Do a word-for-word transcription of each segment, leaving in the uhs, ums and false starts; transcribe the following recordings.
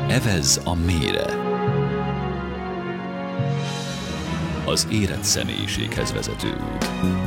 Evezz a mélyre. Az érett személyiséghez vezető út.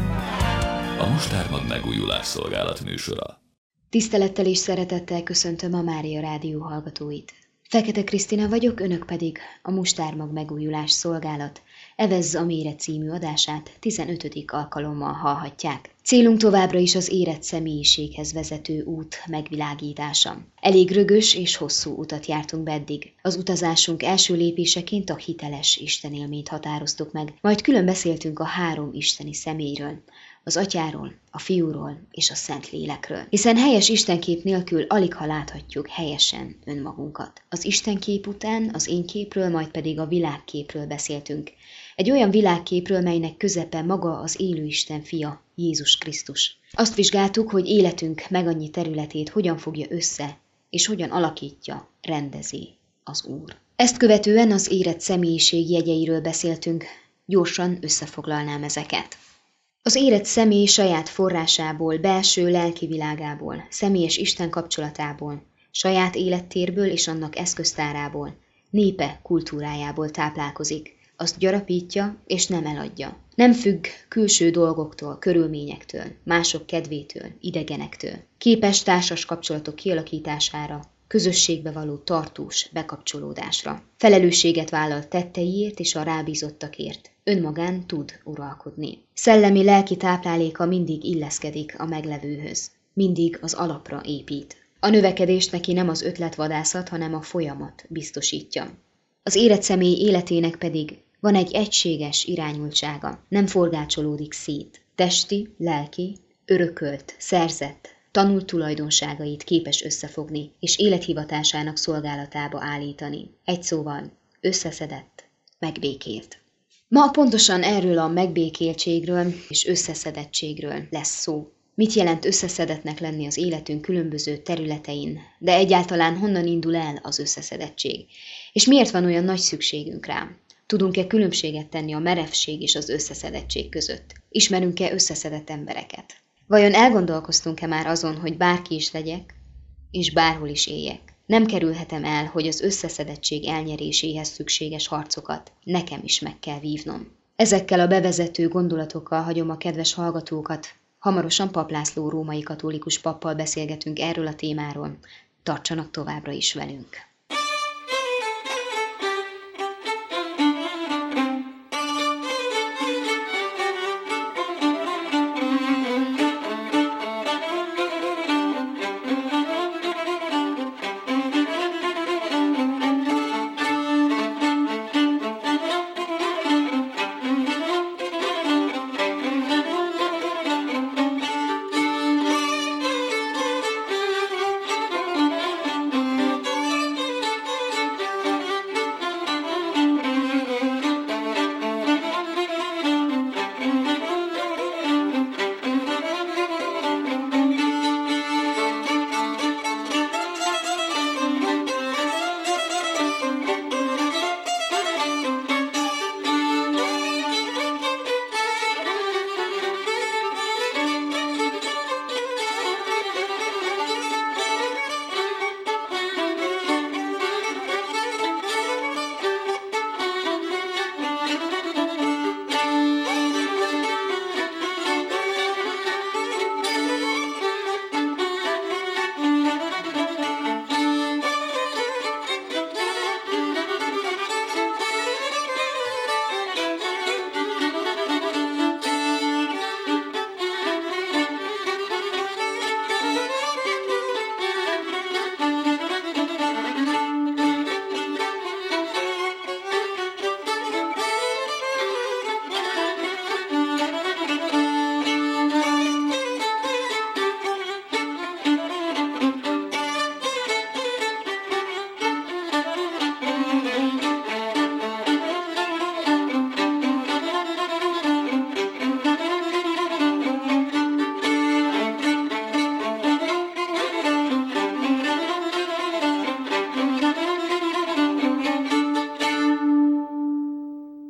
A Mustármag megújulás szolgálat műsora. Tisztelettel és szeretettel köszöntöm a Mária Rádió hallgatóit. Fekete Krisztina vagyok, önök pedig a Mustármag megújulás szolgálat Evezz a mélyre című adását tizenötödik alkalommal hallhatják. Célunk továbbra is az érett személyiséghez vezető út megvilágítása. Elég rögös és hosszú utat jártunk be eddig. Az utazásunk első lépéseként a hiteles istenélményt határoztuk meg, majd külön beszéltünk a három isteni személyről, az Atyáról, a Fiúról és a Szentlélekről. Hiszen helyes istenkép nélkül aligha láthatjuk helyesen önmagunkat. Az istenkép után az én képről, majd pedig a világképről beszéltünk. Egy olyan világképről, melynek közepe maga az élő Isten fia, Jézus Krisztus. Azt vizsgáltuk, hogy életünk megannyi területét hogyan fogja össze, és hogyan alakítja, rendezi az Úr. Ezt követően az érett személyiség jegyeiről beszéltünk, gyorsan összefoglalnám ezeket. Az érett személy saját forrásából, belső lelki világából, személyes Isten kapcsolatából, saját élettérből és annak eszköztárából, népe kultúrájából táplálkozik, azt gyarapítja és nem eladja. Nem függ külső dolgoktól, körülményektől, mások kedvétől, idegenektől. Képes társas kapcsolatok kialakítására, közösségbe való tartós bekapcsolódásra. Felelősséget vállal tetteiért és a rábízottakért. Önmagán tud uralkodni. Szellemi lelki tápláléka mindig illeszkedik a meglevőhöz. Mindig az alapra épít. A növekedést neki nem az ötletvadászat, hanem a folyamat biztosítja. Az érett személy életének pedig van egy egységes irányultsága, nem forgácsolódik szét. Testi, lelki, örökölt, szerzett, tanult tulajdonságait képes összefogni, és élethivatásának szolgálatába állítani. Egy szóval összeszedett, megbékélt. Ma pontosan erről a megbékéltségről és összeszedettségről lesz szó. Mit jelent összeszedetnek lenni az életünk különböző területein, de egyáltalán honnan indul el az összeszedettség? És miért van olyan nagy szükségünk rá? Tudunk-e különbséget tenni a merevség és az összeszedettség között? Ismerünk-e összeszedett embereket? Vajon elgondolkoztunk-e már azon, hogy bárki is legyek, és bárhol is éljek? Nem kerülhetem el, hogy az összeszedettség elnyeréséhez szükséges harcokat nekem is meg kell vívnom. Ezekkel a bevezető gondolatokkal hagyom a kedves hallgatókat. Hamarosan Pap László római katolikus pappal beszélgetünk erről a témáról. Tartsanak továbbra is velünk!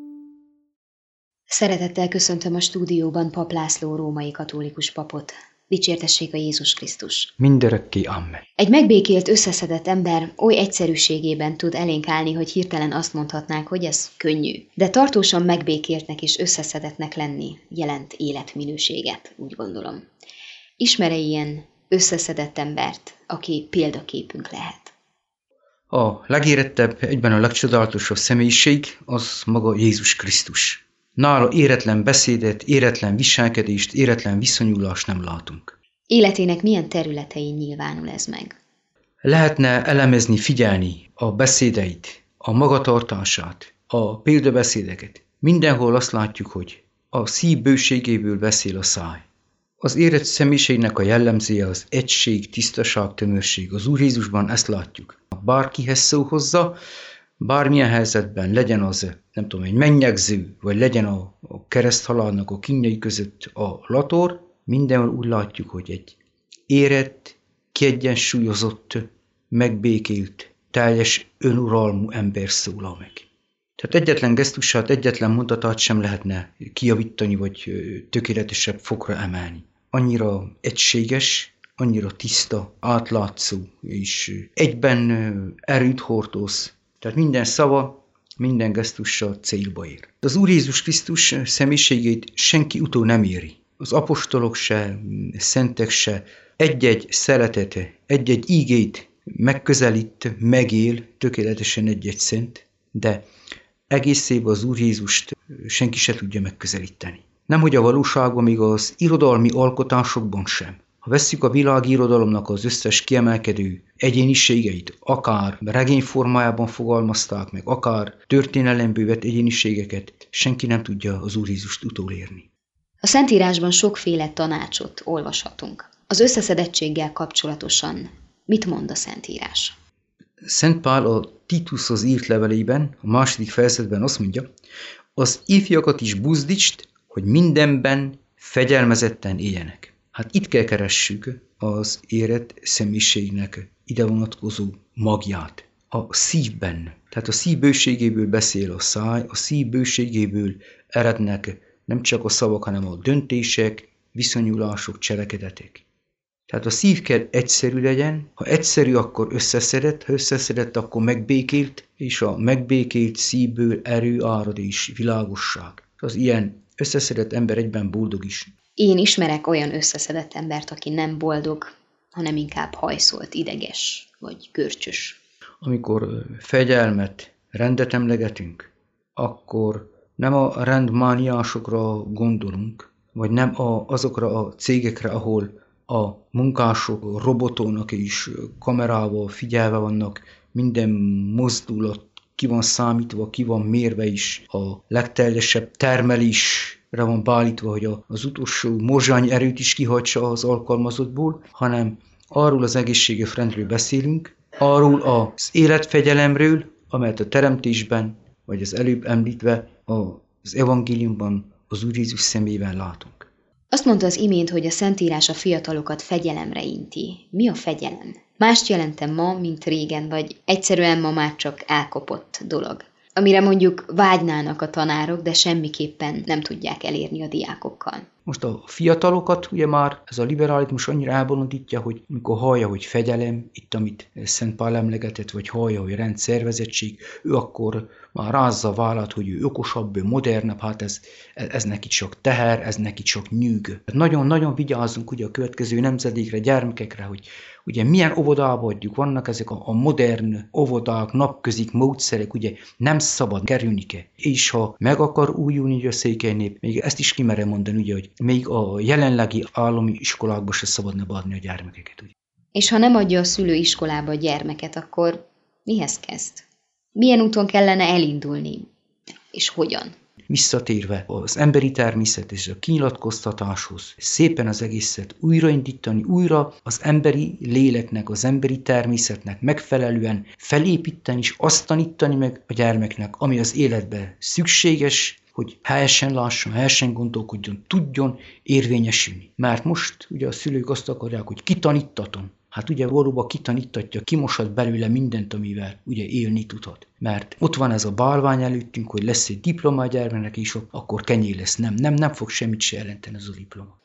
Szeretettel köszöntöm a stúdióban Pap László római katolikus papot. Dicsértessék a Jézus Krisztus. Mindörökké amen. Egy megbékélt, összeszedett ember oly egyszerűségében tud elénk állni, hogy hirtelen azt mondhatnánk, hogy ez könnyű. De tartósan megbékéltnek és összeszedettnek lenni jelent életminőséget, úgy gondolom. Ismer-e ilyen összeszedett embert, aki példaképünk lehet? A legérettebb, egyben a legcsodálatosabb személyiség az maga Jézus Krisztus. Nála éretlen beszédet, éretlen viselkedést, éretlen viszonyulást nem látunk. Életének milyen területein nyilvánul ez meg? Lehetne elemezni, figyelni a beszédeit, a magatartását, a példabeszédeket. Mindenhol azt látjuk, hogy a szív bőségéből beszél a száj. Az érett személyiségnek a jellemzője az egység, tisztaság, tömörség. Az Úr Jézusban ezt látjuk. Bárkihez szól hozzá, bármilyen helyzetben legyen az, nem tudom, egy mennyegző, vagy legyen a, a kereszthalálnak a kínjai között a lator, mindenhol úgy látjuk, hogy egy érett, kiegyensúlyozott, megbékélt, teljes önuralmú ember szólal meg. Tehát egyetlen gesztusát, egyetlen mondatát sem lehetne kijavítani, vagy tökéletesebb fokra emelni. Annyira egységes, annyira tiszta, átlátszó, és egyben erőt hordoz. Tehát minden szava, minden gesztussal célba ér. Az Úr Jézus Krisztus személyiségét senki utól nem éri. Az apostolok se, szentek se, egy-egy szeletet, egy-egy ígét megközelít, megél, tökéletesen egy-egy szent, de egészében az Úr Jézust senki se tudja megközelíteni. Nemhogy a valóságban, még az irodalmi alkotásokban sem. Ha vesszük a világirodalomnak az összes kiemelkedő egyéniségeit, akár regény formájában fogalmazták meg, akár történelemből vett egyéniségeket, senki nem tudja az Úr Jézust utolérni. A Szentírásban sokféle tanácsot olvashatunk. Az összeszedettséggel kapcsolatosan mit mond a Szentírás? Szent Pál a Titushoz írt levelében, a második fejezetben azt mondja, az ifjakat is buzdítsd, hogy mindenben fegyelmezetten éljenek. Hát itt kell keressük az érett személyiségnek ide vonatkozó magját. A szívben, tehát a szív bőségéből beszél a száj, a szív bőségéből erednek nem csak a szavak, hanem a döntések, viszonyulások, cselekedetek. Tehát a szív kell egyszerű legyen, ha egyszerű, akkor összeszedett, ha összeszedett, akkor megbékélt, és a megbékélt szívből erő árad és világosság. Az ilyen összeszedett ember egyben boldog is. Én ismerek olyan összeszedett embert, aki nem boldog, hanem inkább hajszolt, ideges vagy görcsös. Amikor fegyelmet, rendet emlegetünk, akkor nem a rendmániásokra gondolunk, vagy nem a, azokra a cégekre, ahol a munkások robotónak és kamerával figyelve vannak, minden mozdulat ki van számítva, ki van mérve is, a legteljesebb termelésre van beállítva, hogy az utolsó morzsány erőt is kihajtsa az alkalmazottból, hanem arról az egészséges rendről beszélünk, arról az életfegyelemről, amelyet a teremtésben, vagy az előbb említve az evangéliumban az Úr Jézus személyében látunk. Azt mondta az imént, hogy a Szentírás a fiatalokat fegyelemre inti. Mi a fegyelem? Mást jelentem ma, mint régen, vagy egyszerűen ma már csak elkopott dolog, amire mondjuk vágynának a tanárok, de semmiképpen nem tudják elérni a diákokkal. Most a fiatalokat ugye már ez a liberalizmus annyira elbolondítja, hogy amikor hallja, hogy fegyelem, itt amit Szent Pál emlegetett, vagy hallja, hogy rendszervezettség, ő akkor már rázza a vállát, hogy ő okosabb, ő modernebb, hát ez, ez neki csak teher, ez neki csak nyűg. Nagyon-nagyon vigyázzunk ugye a következő nemzedékre, gyermekekre, hogy ugye milyen óvodába adjuk, vannak ezek a, a modern óvodák, napközik módszerek, ugye nem szabad kerülni kell. És ha meg akar újulni a székely nép, még ezt is kimerem mondani, ugye, hogy még a jelenlegi állami iskolákba se szabadna beadni a gyermekeket. Ugye. És ha nem adja a szülő iskolába a gyermeket, akkor mihez kezd? Milyen úton kellene elindulni? És hogyan? Visszatérve az emberi természet és a kinyilatkoztatáshoz, szépen az egészet újraindítani, újra az emberi léleknek, az emberi természetnek megfelelően felépíteni és azt tanítani meg a gyermeknek, ami az életben szükséges, hogy helyesen lásson, helyesen gondolkodjon, tudjon érvényesülni. Mert most ugye a szülők azt akarják, hogy kitanítatom. Hát ugye valóban kitanítatja, kimoshat belőle mindent, amivel ugye élni tudhat. Mert ott van ez a bálvány előttünk, hogy lesz egy diploma a gyermeknek, és akkor kenyér lesz. Nem, nem, nem fog semmit se jelenteni ez a diploma.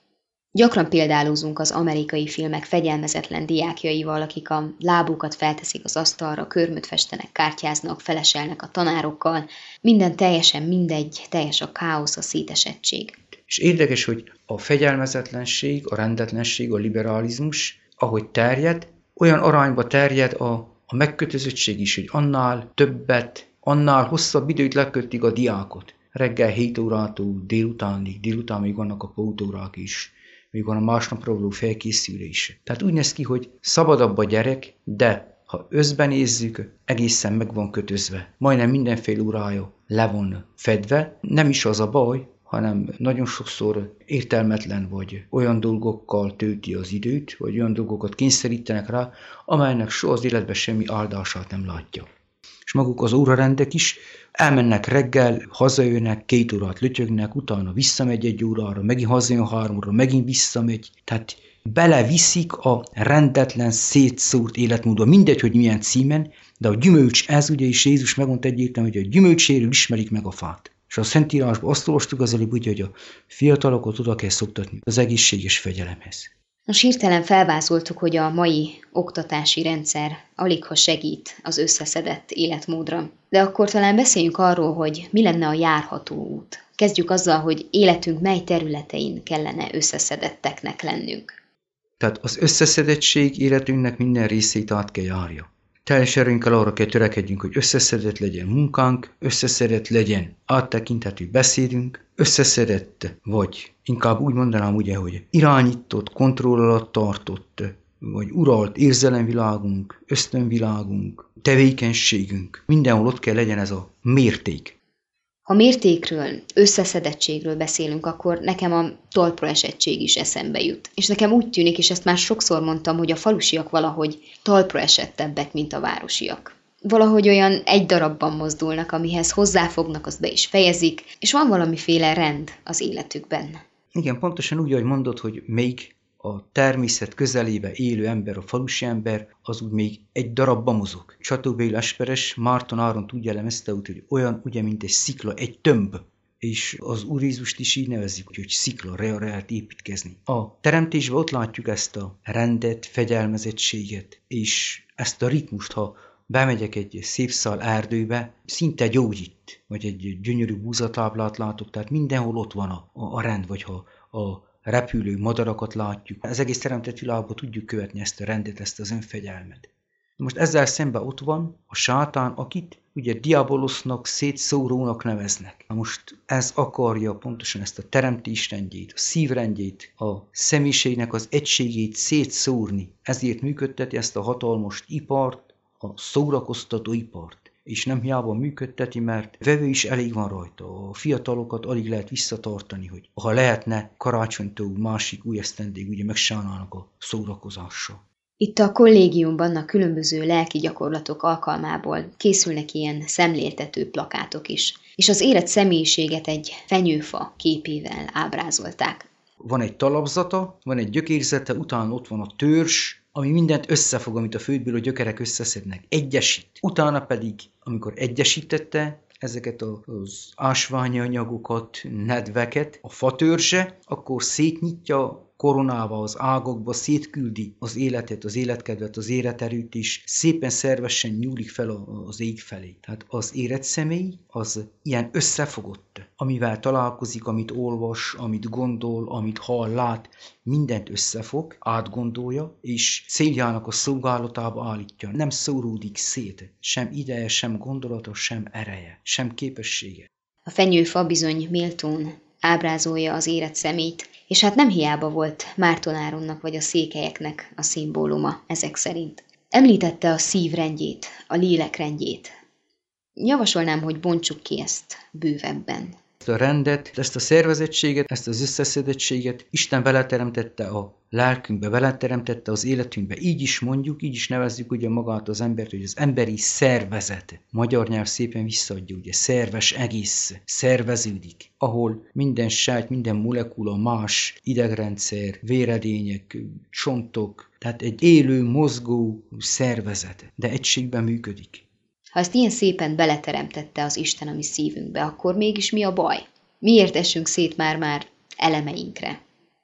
Gyakran példálózunk az amerikai filmek fegyelmezetlen diákjaival, akik a lábukat felteszik az asztalra, körmöt festenek, kártyáznak, feleselnek a tanárokkal. Minden teljesen mindegy, teljes a káosz, a szétesettség. És érdekes, hogy a fegyelmezetlenség, a rendetlenség, a liberalizmus, ahogy terjed, olyan arányba terjed a, a megkötözöttség is, hogy annál többet, annál hosszabb időt lekötik a diákot. Reggel hét órától délutánig, délután még vannak a pótórák is, még van a másnapra való felkészülés. Tehát úgy néz ki, hogy szabadabb a gyerek, de ha összben nézzük, egészen meg van kötözve. Majdnem mindenféle órája le van fedve. Nem is az a baj, hanem nagyon sokszor értelmetlen vagy olyan dolgokkal tölti az időt, vagy olyan dolgokat kényszerítenek rá, amelynek soha az életben semmi áldását nem látja. És maguk az órarendek is elmennek reggel, hazajönnek, két órát lötyögnek, utána visszamegy egy órára, megint hazajön három óra, megint visszamegy. Tehát beleviszik a rendetlen, szétszórt életmódba, mindegy, hogy milyen címen, de a gyümölcs, ez ugye is Jézus megmondta egyértelműen, hogy a gyümölcséről ismerik meg a fát. És a Szentírásban azt olvastuk az előbb, ugye, hogy a fiatalokat oda kell szoktatni az egészséges fegyelemhez. Most hirtelen felvázoltuk, hogy a mai oktatási rendszer aligha segít az összeszedett életmódra. De akkor talán beszéljünk arról, hogy mi lenne a járható út. Kezdjük azzal, hogy életünk mely területein kellene összeszedetteknek lennünk. Tehát az összeszedettség életünknek minden részét át kell járja. Teljes erőnkkel arra kell törekedjünk, hogy összeszedett legyen munkánk, összeszedett legyen áttekinthető beszédünk, összeszedett, vagy inkább úgy mondanám ugye, hogy irányított, kontroll alatt tartott, vagy uralt érzelemvilágunk, ösztönvilágunk, tevékenységünk. Mindenhol ott kell legyen ez a mérték. Ha mértékről, összeszedettségről beszélünk, akkor nekem a talpra esettség is eszembe jut. És nekem úgy tűnik, és ezt már sokszor mondtam, hogy a falusiak valahogy talpra esettebbek, mint a városiak. Valahogy olyan egy darabban mozdulnak, amihez hozzáfognak, azt be is fejezik, és van valamiféle rend az életükben. Igen, pontosan úgy, ahogy mondod, hogy még a természet közelébe élő ember, a falusi ember, az úgy még egy darabban mozog. Csató Béla Esperes, Márton Áron tudja elemezte úgy, hogy olyan, ugye, mint egy szikla, egy tömb. És az Úr Jézust is így nevezzük, hogy szikla, re lehet építkezni. A teremtésben ott látjuk ezt a rendet, fegyelmezettséget, és ezt a ritmust, ha bemegyek egy szép szál erdőbe, szinte gyógyít, vagy egy gyönyörű búzatáblát látok, tehát mindenhol ott van a, a, a rend, vagy ha a repülő madarakat látjuk. Az egész teremtett világban tudjuk követni ezt a rendet, ezt az önfegyelmet. Most ezzel szemben ott van a sátán, akit ugye diabolosznak, szétszórónak neveznek. Na most ez akarja pontosan ezt a teremtés rendjét, a szívrendjét, a személyiségnek az egységét szétszórni. Ezért működteti ezt a hatalmas ipart, a szórakoztató ipart. És nem hiába működteti, mert vevő is elég van rajta. A fiatalokat alig lehet visszatartani, hogy ha lehetne karácsonytól másik új esztendéig ugye megsánálnak a szórakozással. Itt a kollégiumban a különböző lelki gyakorlatok alkalmából készülnek ilyen szemléltető plakátok is, és az érett személyiséget egy fenyőfa képével ábrázolták. Van egy talapzata, van egy gyökérzete, utána ott van a törzs, ami mindent összefog, amit a földből a gyökerek összeszednek, egyesít. Utána pedig, amikor egyesítette ezeket az ásványi anyagokat, nedveket, a fatörzse, akkor szétnyitja koronával az ágakba, szétküldi az életet, az életkedvet, az életerőt is, szépen szervesen nyúlik fel az ég felé. Tehát az érett személy az ilyen összefogott, amivel találkozik, amit olvas, amit gondol, amit hall, lát, mindent összefog, átgondolja, és céljának a szolgálatába állítja. Nem szóródik szét, sem ideje, sem gondolata, sem ereje, sem képessége. A fenyőfa bizony méltón ábrázolja az érett személyt, és hát nem hiába volt Márton Áronnak vagy a székelyeknek a szimbóluma ezek szerint. Említette a szív rendjét, a lélek rendjét. Javasolnám, hogy bontsuk ki ezt bővebben. Ezt a rendet, ezt a szervezettséget, ezt az összeszedettséget Isten beleteremtette a lelkünkbe, beleteremtette az életünkbe. Így is mondjuk, így is nevezzük ugye magát az embert, hogy az emberi szervezet. Magyar nyelv szépen visszaadja, ugye szerves egész, szerveződik, ahol minden sejt, minden molekula más, idegrendszer, véredények, csontok, tehát egy élő, mozgó szervezet, de egységben működik. Ha ezt ilyen szépen beleteremtette az Isten a mi szívünkbe, akkor mégis mi a baj? Miért esünk szét már-már elemeinkre?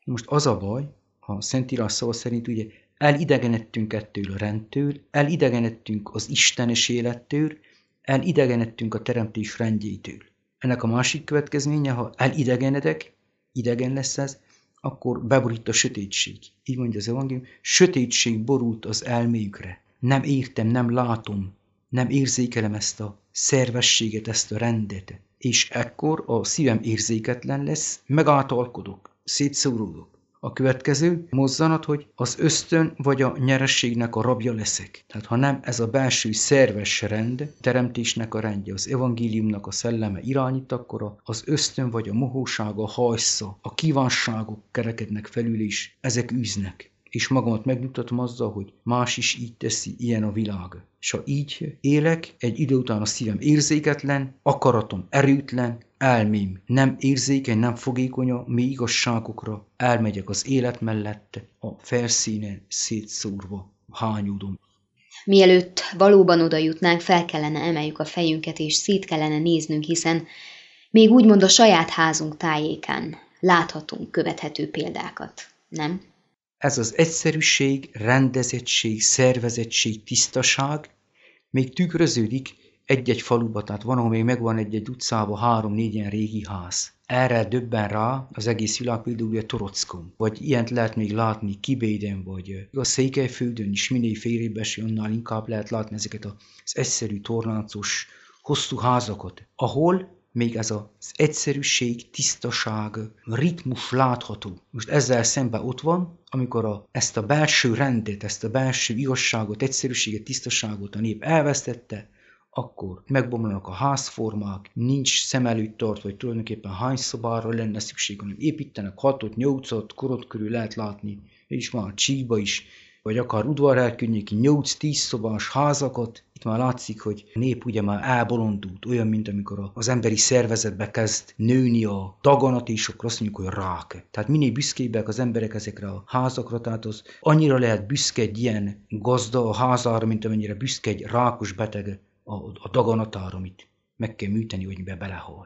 Most az a baj, a Szentírás szava szerint ugye elidegenedtünk ettől a rendtől, elidegenedtünk az istenes élettől, elidegenedtünk a teremtés rendjétől. Ennek a másik következménye, ha elidegenedek, idegen lesz ez, akkor beborít a sötétség. Így mondja az evangélium, sötétség borult az elméjükre. Nem értem, nem látom, nem érzékelem ezt a szervességet, ezt a rendet. És ekkor a szívem érzéketlen lesz, megátalkodok, szétszóródok. A következő mozzanat, hogy az ösztön vagy a nyerességnek a rabja leszek. Tehát ha nem ez a belső szerves rend, teremtésnek a rendje, az evangéliumnak a szelleme irányít, akkor az ösztön vagy a mohóság, a hajsza, a kívánságok kerekednek felül, és ezek űznek. És magamat megnyugtatom azzal, hogy más is így teszi, ilyen a világ. És ha így élek, egy idő után a szívem érzéketlen, akaratom erőtlen, elmém nem érzékeny, nem fogékony a mély igazságokra, elmegyek az élet mellett, a felszínen szétszórva hányódom. Mielőtt valóban oda jutnánk, fel kellene emeljük a fejünket, és szét kellene néznünk, hiszen még úgymond a saját házunk tájékán láthatunk követhető példákat, nem? Ez az egyszerűség, rendezettség, szervezettség, tisztaság még tükröződik egy-egy faluba, tehát van, ahol még megvan egy-egy utcában három-négy ilyen régi ház. Erre döbben rá az egész világ, például a Torockon, vagy ilyent lehet még látni Kibéden, vagy a Székelyföldön is, minél félébb eső, annál inkább lehet látni ezeket az egyszerű, tornácos, hosszú házakat, ahol még ez az egyszerűség, tisztaság, ritmus látható. Most ezzel szemben ott van, amikor a, ezt a belső rendet, ezt a belső igazságot, egyszerűséget, tisztaságot a nép elvesztette, akkor megbomlanak a házformák, nincs szem előtt tartva, hogy tulajdonképpen hány szobára lenne szükség, hanem építenek hatot, nyolcat, korot körül lehet látni, és már Csíkba is, vagy akár udvarhely környéki nyolc-tíz szobás házakat. Itt már látszik, hogy a nép ugye már elbolondult, olyan, mint amikor az emberi szervezetbe kezd nőni a daganat, és akkor azt mondjuk, hogy rák. Tehát minél büszkébbek az emberek ezekre a házakra, tehát az annyira lehet büszke egy ilyen gazda a házára, mint amennyire büszke egy rákos beteg a, a daganatára, amit meg kell műteni, hogy be belehal.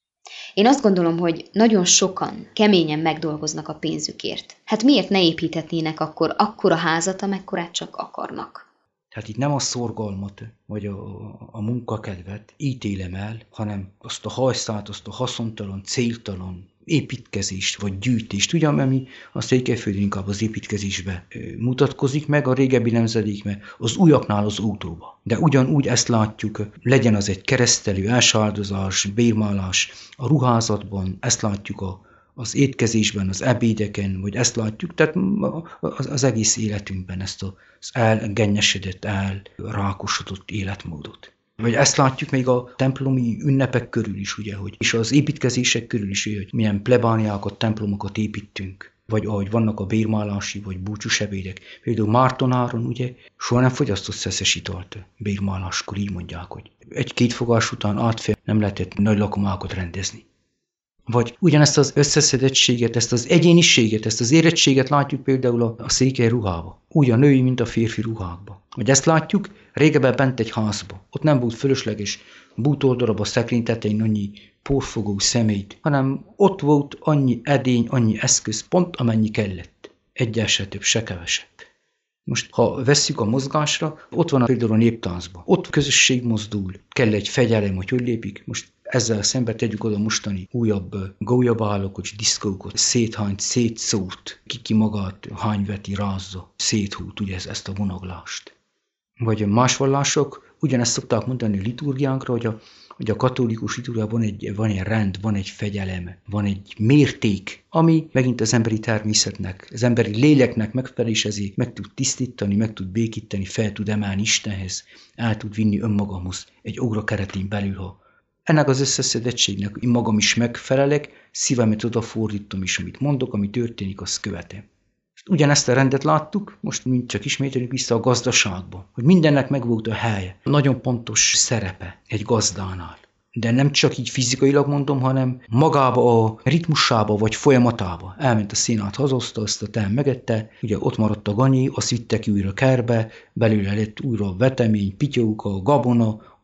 Én azt gondolom, hogy nagyon sokan keményen megdolgoznak a pénzükért. Hát miért ne építhetnének akkor akkora házat, amekkorát csak akarnak? Tehát itt nem a szorgalmat, vagy a, a munkakedvet ítélem el, hanem azt a hajszát, azt a haszontalan, céltalan építkezést, vagy gyűjtést. Ugye, ami a Székelyföldön inkább az építkezésbe mutatkozik meg, a régebbi nemzedékben, az újaknál az ótóba. De ugyanúgy ezt látjuk, legyen az egy keresztelő, elsáldozás, bérmálás a ruházatban, ezt látjuk a, az étkezésben, az ebédeken, vagy ezt látjuk, tehát az, az egész életünkben ezt az elgennyesedett, elrákosodott életmódot. Vagy ezt látjuk még a templomi ünnepek körül is, ugye, hogy, és az építkezések körül is, hogy milyen plebániákat, templomokat építünk, vagy ahogy vannak a bérmálási, vagy búcsús ebédek. Például Mártonáron, ugye, soha nem fogyasztott szeszes italt bérmáláskor, így mondják, hogy egy-két fogás után átfér, nem lehetett nagy lakomákat rendezni. Vagy ugyanezt az összeszedettséget, ezt az egyéniséget, ezt az érettséget látjuk például a, a székely ruhába. Úgy a női, mint a férfi ruhákba. Vagy ezt látjuk régebben bent egy házba. Ott nem volt fölösleges bútordarab a szekrény tetején annyi porfogó szemét, hanem ott volt annyi edény, annyi eszköz, pont amennyi kellett. Egyel se több, se kevesebb. Most, ha vesszük a mozgásra, ott van például a néptáncban. Ott közösség mozdul, kell egy fegyelem, hogy hogy lépik. Most ezzel szemben tegyük oda mostani újabb gólyabálokot, diszkókot, széthányt, szétszórt, ki-ki magát hányveti, rázza, széthút, ugye ezt a vonaglást. Vagy más vallások ugyanezt szokták mondani a liturgiánkra, hogy a, hogy a katolikus liturgiában egy, van egy rend, van egy fegyelem, van egy mérték, ami megint az emberi természetnek, az emberi léleknek megfelel, és ezért meg tud tisztítani, meg tud békíteni, fel tud emelni Istenhez, el tud vinni önmagamhoz egy óra keretén belül, ha ennek az összeszedettségnek én magam is megfelelek, szívemet odafordítom is, amit mondok, ami történik, azt követem. Ugyanezt a rendet láttuk, most mind csak ismételjük vissza a gazdaságba, hogy mindennek megvolt a helye, nagyon pontos szerepe egy gazdánál. De nem csak így fizikailag mondom, hanem magába a ritmusába vagy folyamatába. Elment a színát, hazozta, azt a tehem megette, ugye ott maradt a ganyi, azt vitte ki újra kerbe, belőle lett újra a vetemény, pityóka, gabona,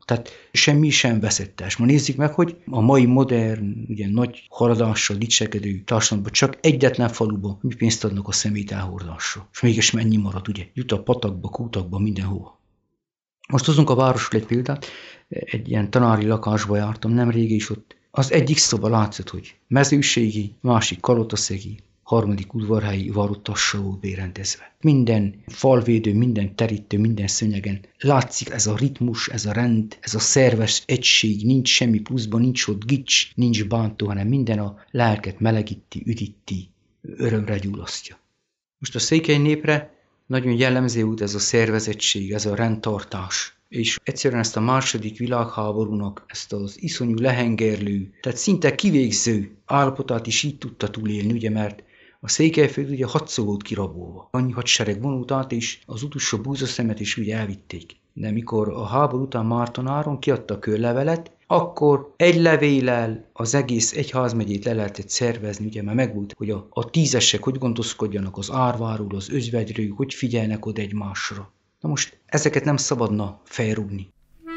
Tehát semmi sem veszettes. Ma nézzük meg, hogy a mai modern, ugye nagy haladással dicsekedő társadalomban csak egyetlen faluban mi pénzt adnak a szemét elhordásra. És mégis mennyi marad, ugye? Jut a patakba, kútakba, mindenhova. Most hozunk a városról egy példát. Egy ilyen tanári lakásba jártam nemrég, és ott az egyik szoba látszott, hogy mezőségi, másik kalotaszegi, harmadik udvarhelyi varotassa volt bérendezve. Minden falvédő, minden terítő, minden szőnyegen látszik ez a ritmus, ez a rend, ez a szerves egység, nincs semmi pluszban, nincs ott gics, nincs bántó, hanem minden a lelket melegíti, üdíti, örömre gyulasztja. Most a székely népre nagyon jellemző volt ez a szervezettség, ez a rendtartás. És egyszerűen ezt a második világháborúnak, ezt az iszonyú lehengerlő, tehát szinte kivégző állapotát is így tudta túlélni, ugye, mert a Székelyföld ugye hatszor volt kirabolva. Annyi hadsereg vonult át, és az utolsó búzaszemet is ugye elvitték. De mikor a háború után Mártonáron kiadta a körlevelet, akkor egy levéllel az egész egyházmegyét le lehetett szervezni, ugye, mert megvolt, hogy a, a tízesek hogy gondoskodjanak az árváról, az özvegyről, hogy figyelnek oda egymásra. Na most ezeket nem szabadna felrúgni.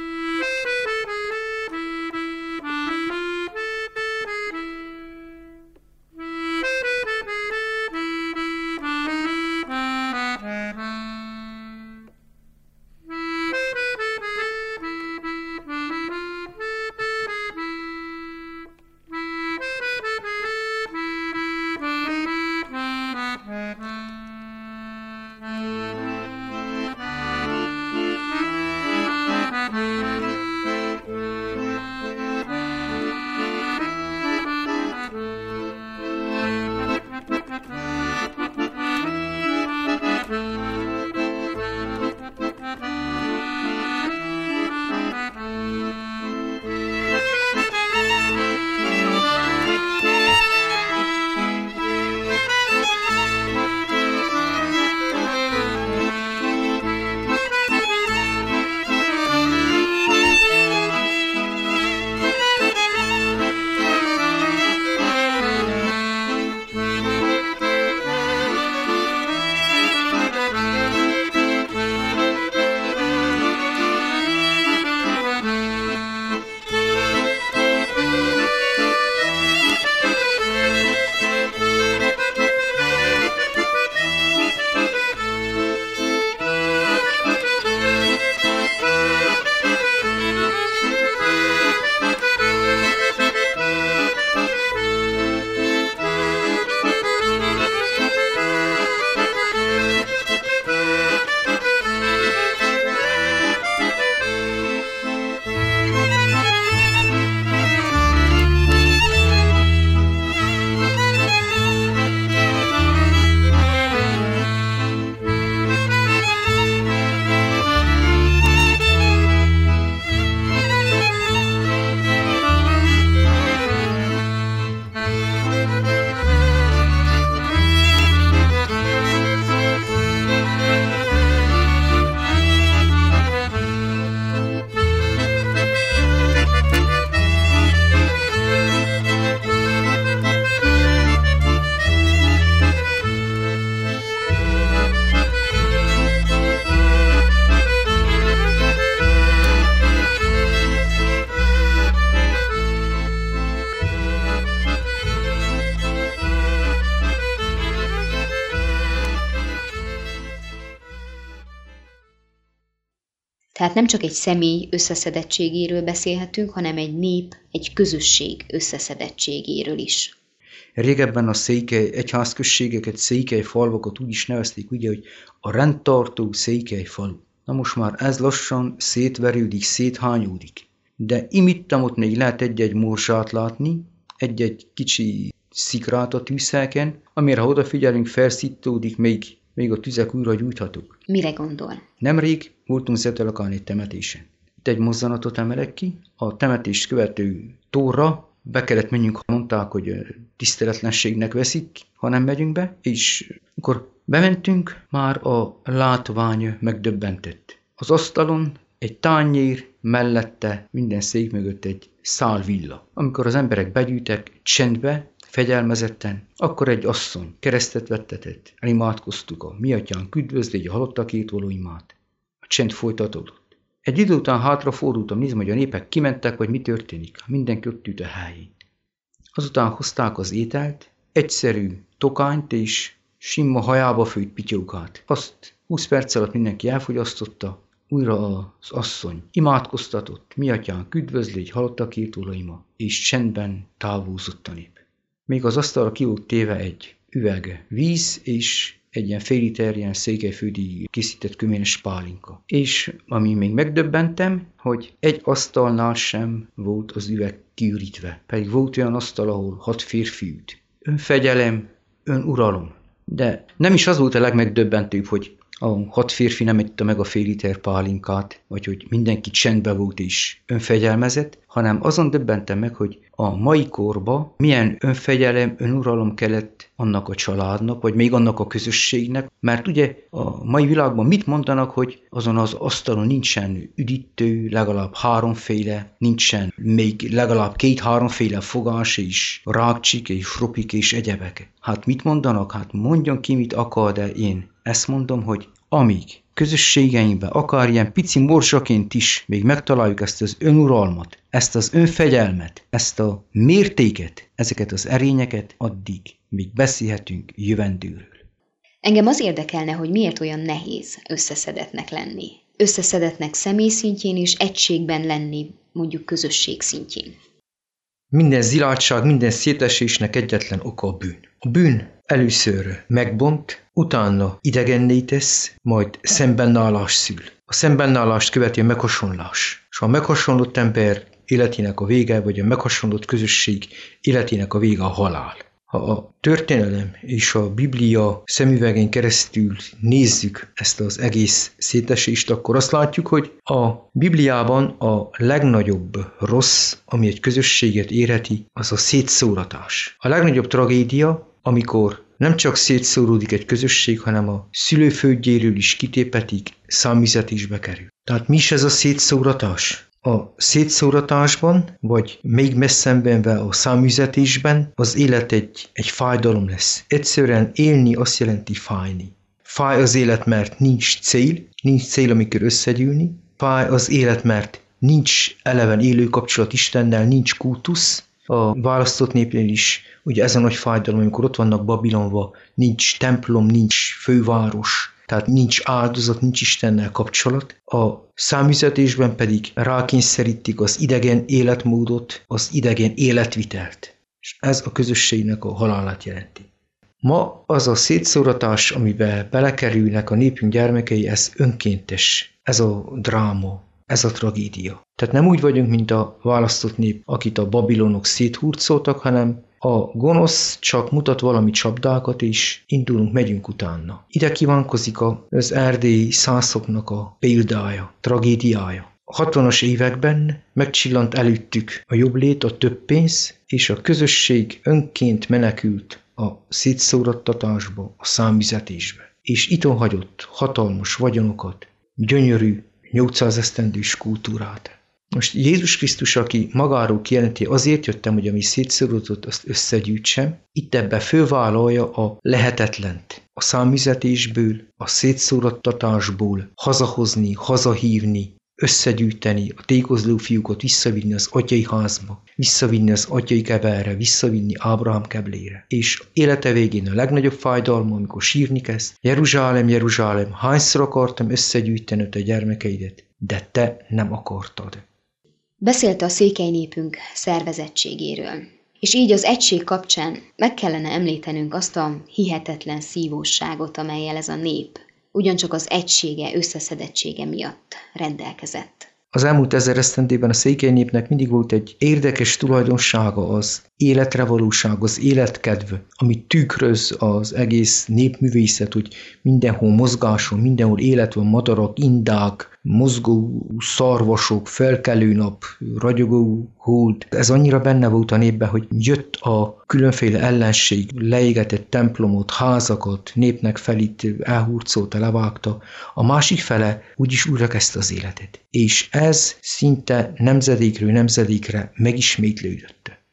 Tehát nem csak egy személy összeszedettségéről beszélhetünk, hanem egy nép, egy közösség összeszedettségéről is. Régebben a székely egyházközségeket, székely falvakat úgy is nevezték, ugye, hogy a rendtartó székely falu. Na most már ez lassan szétverődik, széthányódik. De imittam ott még lehet egy-egy morsát látni, egy-egy kicsi szikrát a tűzszelken, amire ha odafigyelünk, felszítódik, még, még a tüzek újra gyújthatók. Mire gondol? Nemrég voltunk Zetelakán egy temetésen. Itt egy mozzanatot emelek ki, a temetést követő tóra be kellett menjünk, mondták, hogy tiszteletlenségnek veszik, ha nem megyünk be, és amikor bementünk, már a látvány megdöbbentett. Az asztalon egy tányér, mellette minden szék mögött egy szál villa. Amikor az emberek begyűjtek csendbe, fegyelmezetten, akkor egy asszony keresztet vettetett, imádkoztuk a mi atyánk, üdvözlégy a halottakét való imát. A csend folytatódott. Egy idő után hátrafordultam, nézem, hogy a népek kimentek, vagy mi történik. Mindenki ott ült a helyén. Azután hozták az ételt, egyszerű tokányt és sima hajába főtt pityókát. Azt húsz perc alatt mindenki elfogyasztotta, újra az asszony imádkoztatott, mi atyánk, üdvözlégy, halottakért uraima, és csendben távózott a nép. Még az asztalra ki volt téve egy üveg víz, és egy ilyen fél liter, ilyen székelyföldi készített köménes pálinka. És ami még megdöbbentem, hogy egy asztalnál sem volt az üveg kiürítve. Pedig volt olyan asztal, ahol hat férfi ült. Önfegyelem, önuralom. De nem is az volt a legmegdöbbentőbb, hogy a hat férfi nem itta meg a fél liter pálinkát, vagy hogy mindenki csendben volt és önfegyelmezett, hanem azon döbbentem meg, hogy a mai korban milyen önfegyelem, önuralom kellett annak a családnak, vagy még annak a közösségnek, mert ugye a mai világban mit mondanak, hogy azon az asztalon nincsen üdítő, legalább háromféle, nincsen még legalább két-háromféle fogás, és rákcsik, és fropik, és egyebek. Hát mit mondanak? Hát mondjon ki, mit akar, de én ezt mondom, hogy amíg közösségeinkben, akár ilyen pici morzsaként is még megtaláljuk ezt az önuralmat, ezt az önfegyelmet, ezt a mértéket, ezeket az erényeket, addig még beszélhetünk jövendőről. Engem az érdekelne, hogy miért olyan nehéz összeszedetnek lenni. Összeszedetnek személy szintjén és egységben lenni, mondjuk közösség szintjén. Minden zilátság, minden szétesésnek egyetlen oka a bűn. A bűn először megbont, utána idegenné tesz, majd szembenállás szül. A szembennállást követi a meghasonlás. És a meghasonlott ember életének a vége, vagy a meghasonlott közösség életének a vége a halál. Ha a történelem és a Biblia szemüvegén keresztül nézzük ezt az egész szétesést, akkor azt látjuk, hogy a Bibliában a legnagyobb rossz, ami egy közösséget érheti, az a szétszóratás. A legnagyobb tragédia, amikor nem csak szétszóródik egy közösség, hanem a szülőföldjéről is kitépetik, száműzetésbe kerül. Tehát mi is ez a szétszóratás? A szétszóratásban, vagy még messzebbenve a száműzetésben az élet egy, egy fájdalom lesz. Egyszerűen élni azt jelenti fájni. Fáj az élet, mert nincs cél, nincs cél, amikor összegyűlni. Fáj az élet, mert nincs eleven élő kapcsolat Istennel, nincs kultusz. A választott népnél is ugye ez a nagy fájdalom, amikor ott vannak Babilonba, nincs templom, nincs főváros, tehát nincs áldozat, nincs Istennel kapcsolat. A száműzetésben pedig rákényszerítik az idegen életmódot, az idegen életvitelt. És ez a közösségnek a halálát jelenti. Ma az a szétszóratás, amiben belekerülnek a népünk gyermekei, ez önkéntes, ez a dráma, ez a tragédia. Tehát nem úgy vagyunk, mint a választott nép, akit a babilonok széthurcoltak, hanem a gonosz csak mutat valami csapdákat, és indulunk, megyünk utána. Ide kívánkozik az erdélyi szászoknak a példája, tragédiája. A hatvanas években megcsillant előttük a jobb lét, a több pénz, és a közösség önként menekült a szétszórattatásba, a száműzetésbe. És itthon hagyott hatalmas vagyonokat, gyönyörű, nyolcszáz esztendős kultúrát. Most Jézus Krisztus, aki magáról kijelenti, azért jöttem, hogy ami szétszórodott, azt összegyűjtsem, itt ebbe fölvállalja a lehetetlent. A száműzetésből, a szétszórattatásból hazahozni, hazahívni, összegyűjteni, a tékozló fiúkat visszavinni az atyai házba, visszavinni az atyai keberre, visszavinni Ábrahám keblére. És élete végén a legnagyobb fájdalma, amikor sírni kezd, Jeruzsálem, Jeruzsálem, hányszor akartam összegyűjteni a gyermekeidet, de te nem akartad. Beszélt a székely népünk szervezettségéről, és így az egység kapcsán meg kellene említenünk azt a hihetetlen szívósságot, amellyel ez a nép ugyancsak az egysége, összeszedettsége miatt rendelkezett. Az elmúlt ezer esztendőben a székely népnek mindig volt egy érdekes tulajdonsága, az életre valóság, az életkedv, ami tükröz az egész népművészet, hogy mindenhol mozgáson, mindenhol élet van, madarak, indák, mozgó szarvasok, felkelő nap, ragyogó hold. Ez annyira benne volt a népben, hogy jött a különféle ellenség, leégetett templomot, házakat, népnek felitt elhurcolta, levágta. A másik fele úgyis újra kezdte az életet. És ez szinte nemzedékről nemzedékre megismétlődött.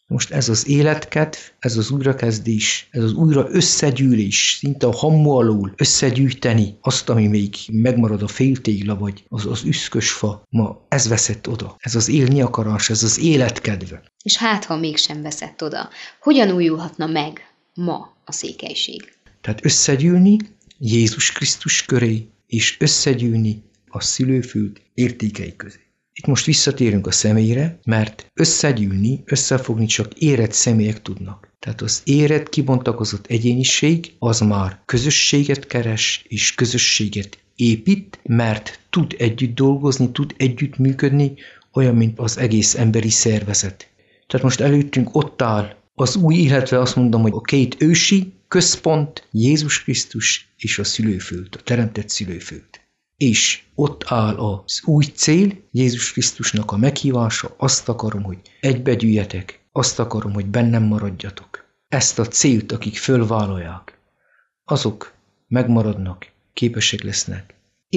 Most ez az életkedv, ez az újrakezdés, ez az újra összegyűlés, szinte a hammu alól összegyűjteni azt, ami még megmarad a féltégla, vagy az, az üszkös fa, ma ez veszett oda. Ez az élni akarás, ez az életkedv. És hát, ha mégsem veszett oda, hogyan újulhatna meg ma a székelység? Tehát összegyűlni Jézus Krisztus köré, és összegyűlni a szülőföld értékei közé. Itt most visszatérünk a személyre, mert összegyűlni, összefogni csak érett személyek tudnak. Tehát az érett, kibontakozott egyéniség az már közösséget keres és közösséget épít, mert tud együtt dolgozni, tud együtt működni, olyan, mint az egész emberi szervezet. Tehát most előttünk ott áll az új, illetve azt mondom, hogy a két ősi központ, Jézus Krisztus és a szülőföld, a teremtett szülőföld. És ott áll az új cél, Jézus Krisztusnak a meghívása, azt akarom, hogy egybegyűjjetek, azt akarom, hogy bennem maradjatok. Ezt a célt, akik fölvállalják, azok megmaradnak, képesek lesznek,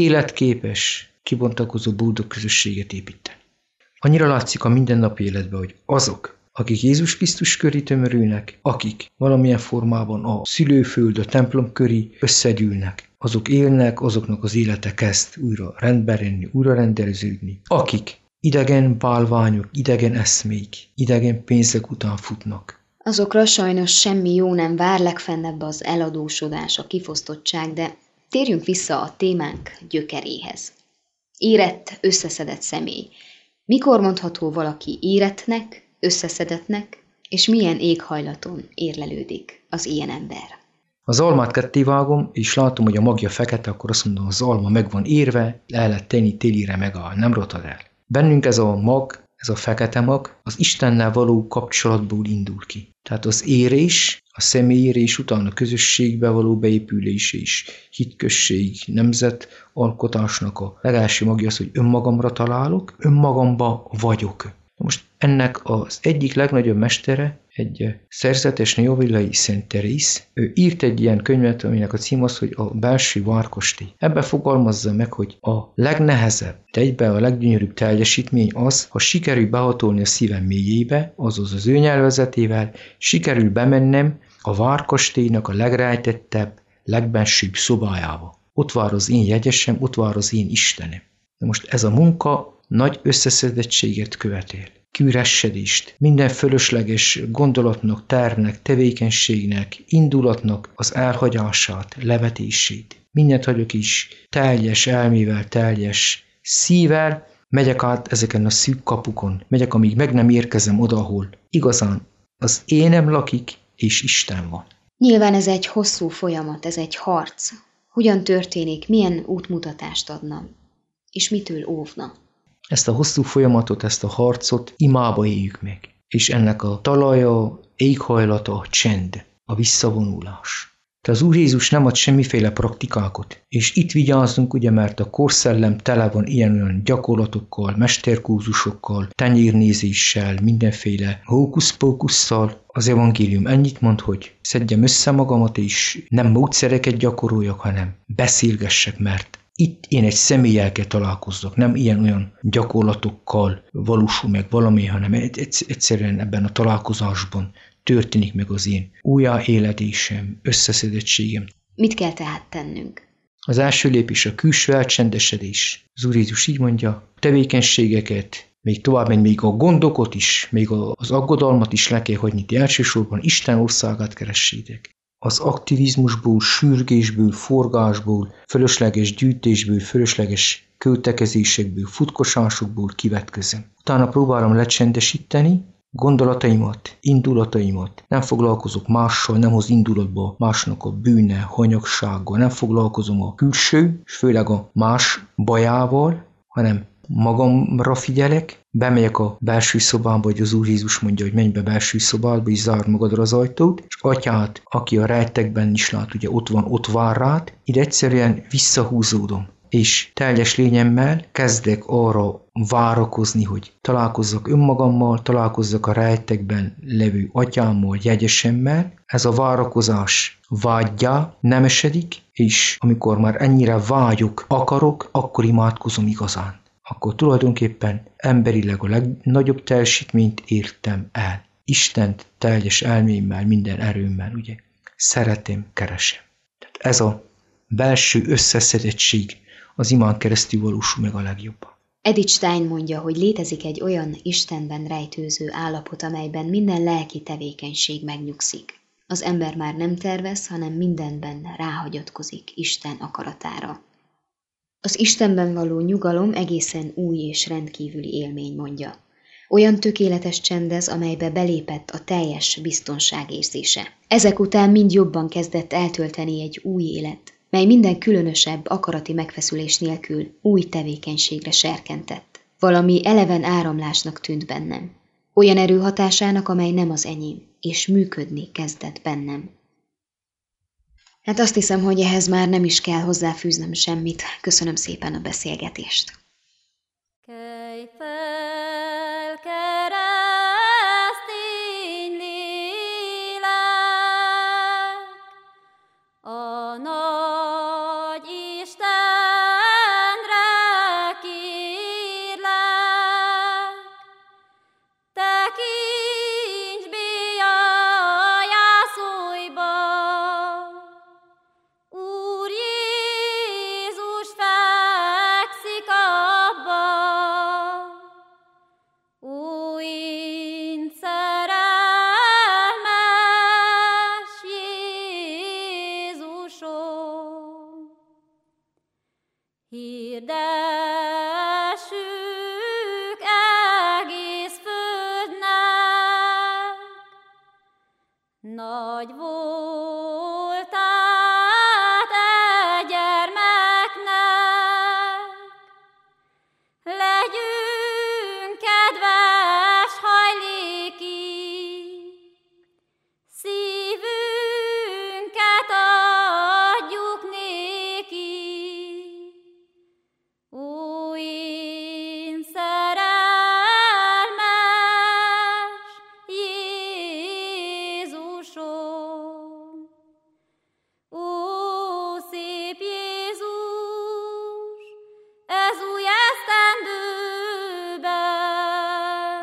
életképes, kibontakozó boldog közösséget építeni. Annyira látszik a mindennapi életben, hogy azok, akik Jézus Krisztus köré tömörülnek, akik valamilyen formában a szülőföld, a templom köré összegyűlnek, azok élnek, azoknak az élete kezd újra rendbe lenni, újra rendeleződni. Akik idegen bálványok, idegen eszmék, idegen pénzek után futnak. Azokra sajnos semmi jó nem vár, legfennebb az eladósodás, a kifosztottság, de térjünk vissza a témánk gyökeréhez. Érett, összeszedett személy. Mikor mondható valaki érettnek, összeszedetnek, és milyen éghajlaton érlelődik az ilyen ember? Az almát kettévágom, és látom, hogy a magja fekete, akkor azt mondom, az alma meg van érve, le lehet tenni, télire megáll, nem rotad el. Bennünk ez a mag, ez a fekete mag, az Istennel való kapcsolatból indul ki. Tehát az érés, a személyérés után a közösségbe való beépülés és hitkösség, nemzetalkotásnak a legelső magja az, hogy önmagamra találok, önmagamba vagyok. Most ennek az egyik legnagyobb mestere, egy szerzetes neovillai Szent Terész, ő írt egy ilyen könyvet, aminek a cím az, hogy a belső várkastély. Ebben fogalmazza meg, hogy a legnehezebb, de egyben a leggyönyörűbb teljesítmény az, ha sikerül behatolni a szívem mélyébe, azaz az ő nyelvezetével, sikerül bemennem a várkastélynak a legrejtettebb, legbensőbb szobájába. Ott vár az én jegyesem, ott vár az én Istenem. De most ez a munka nagy összeszedettséget követel, kiüressedést, minden fölösleges gondolatnak, tervnek, tevékenységnek, indulatnak az elhagyását, levetését. Mindent hagyok is, teljes elmével, teljes szívvel, megyek át ezeken a szűk kapukon, megyek, amíg meg nem érkezem oda, ahol igazán az énem lakik, és Isten van. Nyilván ez egy hosszú folyamat, ez egy harc. Hogyan történik, milyen útmutatást adna, és mitől óvna? Ezt a hosszú folyamatot, ezt a harcot imába éljük meg. És ennek a talaja, éghajlata a csend, a visszavonulás. Tehát az Úr Jézus nem ad semmiféle praktikákat. És itt vigyázzunk, ugye, mert a korszellem tele van ilyen-olyan gyakorlatokkal, mesterkurzusokkal, tenyérnézéssel, mindenféle hókusz-pókusszal. Az evangélium ennyit mond, hogy szedjem össze magamat, és nem módszereket gyakoroljak, hanem beszélgessek, mert itt én egy személlyel kell találkozzak, nem ilyen-olyan gyakorlatokkal valósul meg valami, hanem egyszerűen ebben a találkozásban történik meg az én újjáéledésem, összeszedettségem. Mit kell tehát tennünk? Az első lépés a külső elcsendesedés. Az Úr Jézus így mondja, a tevékenységeket, még tovább megy, még a gondokat is, még az aggodalmat is le kell hagyni, ti elsősorban Isten országát keressétek. Az aktivizmusból, sürgésből, forgásból, fölösleges gyűjtésből, fölösleges költekezésekből, futkosásokból kivetközöm. Utána próbálom lecsendesíteni gondolataimat, indulataimat. Nem foglalkozok mással, nem hoz indulatba másnak a bűne, hanyagsággal, nem foglalkozom a külső, és főleg a más bajával, hanem magamra figyelek, bemegyek a belső szobába, hogy az Úr Jézus mondja, hogy menj be belső szobádba, és zárd magadra az ajtót, és atyád, aki a rejtekben is lát, ugye ott van, ott vár rád, ide egyszerűen visszahúzódom, és teljes lényemmel kezdek arra várakozni, hogy találkozzak önmagammal, találkozzak a rejtekben levő atyámmal, jegyesemmel. Ez a várakozás vággyá nem esedik, és amikor már ennyire vágyok, akarok, akkor imádkozom igazán. Akkor tulajdonképpen emberileg a legnagyobb teljesítményt értem el. Istent teljes elmémmel, minden erőmmel, ugye, szeretem, keresem. Tehát ez a belső összeszedettség az imán keresztül valósul meg a legjobban. Edith Stein mondja, hogy létezik egy olyan Istenben rejtőző állapot, amelyben minden lelki tevékenység megnyugszik. Az ember már nem tervez, hanem mindenben ráhagyatkozik Isten akaratára. Az Istenben való nyugalom egészen új és rendkívüli élmény, mondja. Olyan tökéletes csend ez, amelybe belépett a teljes biztonság érzése. Ezek után mind jobban kezdett eltölteni egy új élet, mely minden különösebb akarati megfeszülés nélkül új tevékenységre serkentett. Valami eleven áramlásnak tűnt bennem. Olyan erő hatásának, amely nem az enyém, és működni kezdett bennem. Hát azt hiszem, hogy ehhez már nem is kell hozzáfűznöm semmit. Köszönöm szépen a beszélgetést. Kelj fel, keresztény lélek, a nagy Istenre kérlek, tekints bélyegjászolba, Úr Jézus fekszik abba. Ó, én szerelmes Jézusom, hirdessük egész földnek, nagy voltát egy gyermeknek, legyünk kedves hajléki, szívünket adjuk néki. Ó, én szerelmes Jézusom, ó, szép Jézus, ez új esztendőben,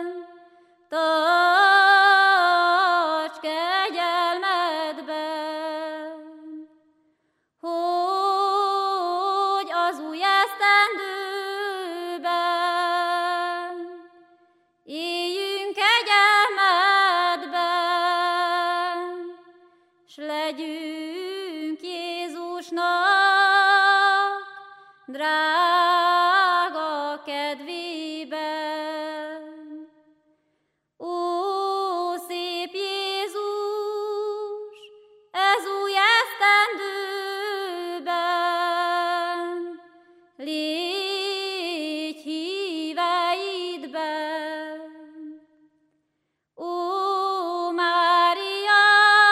tarts kegyelmedben, hogy az új esztendőben éljünk kegyelmedben, s legyünk Jézusnak drága kedvében. Ó, szép Jézus, ez új esztendőben, légy híveidben. Ó, Mária,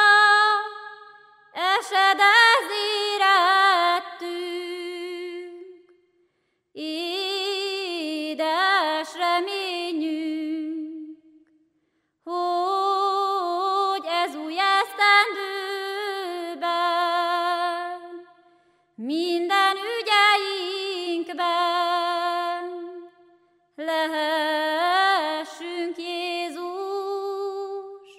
esedez érettünk, édes reményünk, hogy ez új esztendőben minden ügyeinkben lehessünk Jézus